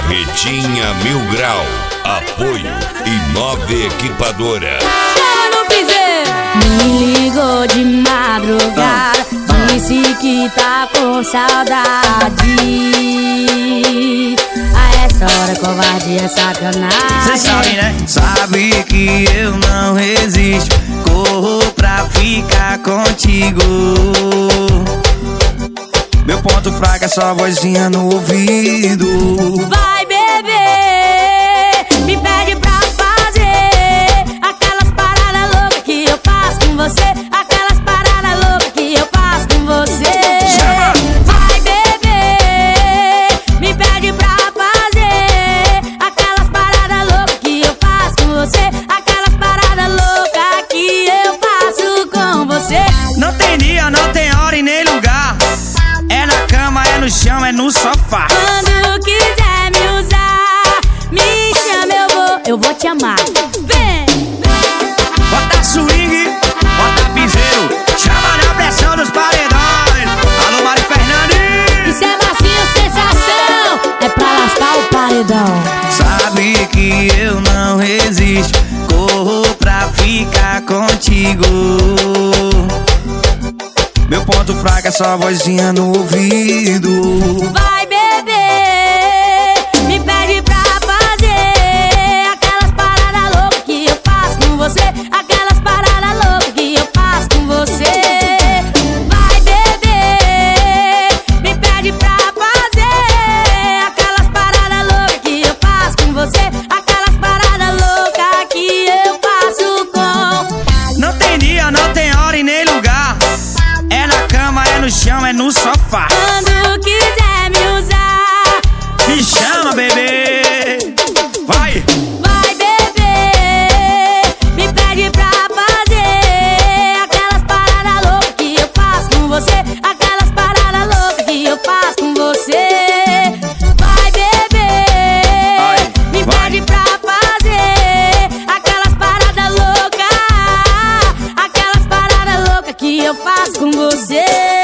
Barretinha Mil Grau, apoio Inove Equipadora. Chama no piseiro. Me ligou de madrugada, disse que tá com saudade. A essa hora covardia é sacanagem. Cê sabe, né? Sabe que eu não resisto, corro pra ficar contigo. Meu ponto fraco é só a vozinha no ouvido. Vai beber, me pede pra fazer aquelas paradas loucas que eu faço com você. Aquelas paradas loucas que eu faço com você. Vai beber, me pede pra fazer aquelas paradas loucas que eu faço com você. Aquelas paradas loucas que eu faço com você. Não tem dia, não tem hora e nem lugar. É na cama, é no chão, é no sofá. Quando quiser me usar, me chama, eu vou te amar. Vem! Bota swing, bota piseiro, chama na pressão dos paredões. Alô, Mari Fernandes. Isso é macio, sensação, é pra lascar o paredão. Sabe que eu não resisto, corro pra ficar contigo. Meu ponto fraco é só a vozinha no ouvido. Vai beber, me pede pra fazer aquelas paradas loucas que eu faço com você. Aquelas paradas loucas que eu faço com você. Vai beber, me pede pra fazer aquelas paradas loucas que eu faço com você. Aquelas paradas loucas que eu faço com. Não tem dia, não tem hora e nem lugar. É na cama, é no chão, é no sofá. Quando quiser me usar, me chama, bebê. Vai! vai beber, me pede pra fazer aquelas paradas loucas que eu faço com você. Aquelas paradas loucas que eu faço com você. Vai beber, me pede pra fazer aquelas paradas loucas. Aquelas paradas loucas que eu faço com você.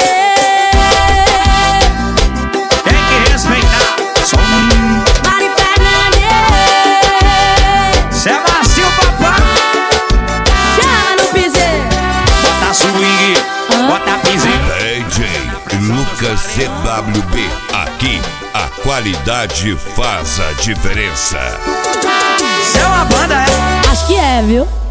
Tem que respeitar. Som. Mari Fernandes, Cê é macio, papai. chama no piseiro. Bota swing, bota piseiro. DJ Lucas CWB, aqui a qualidade faz a diferença. Cê é uma banda, é? Acho que é, viu?